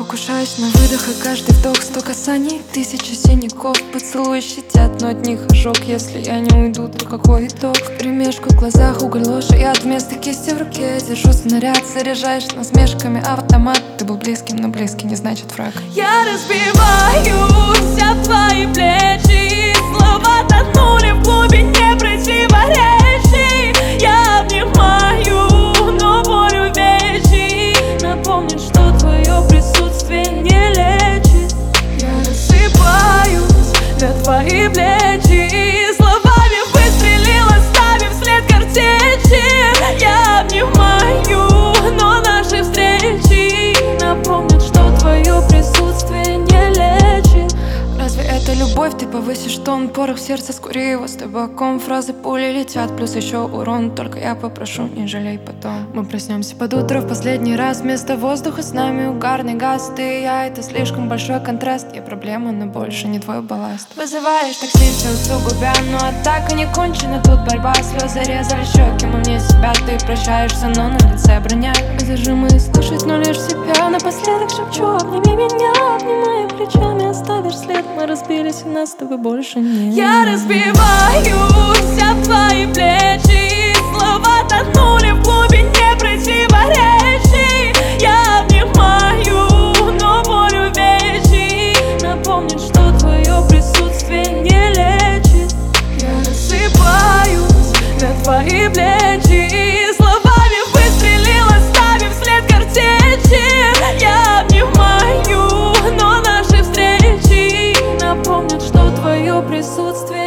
Покушаюсь на выдох, и каждый вдох 100 касаний, 1000 синяков, поцелуи щадят, но от них ожог. Если я не уйду, то какой итог? Вперемешку в глазах уголь, ложь, я вместо кисти в руке держу снаряд. Заряжаешь насмешками автомат. Ты был близким, но близкий не значит враг. Я разбиваюсь об твои плечи, слова тонули в глубине противоречий. Я обнимаю, но боль увечий напомнит, что твое присутствие не лечит. Я рассыпаюсь на твои плечи, словами выстрелил, оставив след картечи. Я обнимаю, но наши встречи напомнят, что твое присутствие не лечит. Разве это любовь? Ты повысишь тон, порох в сердце, скури его с табаком. Фразы пули летят, плюс еще урон. Только я попрошу, не жалей потом. Мы проснемся под утро в последний раз. Вместо воздуха с нами угарный газ. Ты и я, это слишком большой контраст. Я проблема, но больше не твой балласт. Вызываешь такси, все усугубя, но атака не кончена. Тут борьба, слезы резали щеки. Мы вне себя, ты прощаешься, но на лице броня. Одержимый слышать, но лишь себя. Напоследок шепчу, обними меня, обнимая плечами, оставишь след. Мы разбились, и нас с тобой больше нет. Я разбиваюсь об твои плечи, слова тонули в глубине противоречий. Я обнимаю, но боль увечий напомнит, что твое присутствие не лечит. Я рассыпаюсь на твои плечи, словами выстрелил, оставив след картечи. Я обнимаю, но наши встречи напомнят, что твое присутствие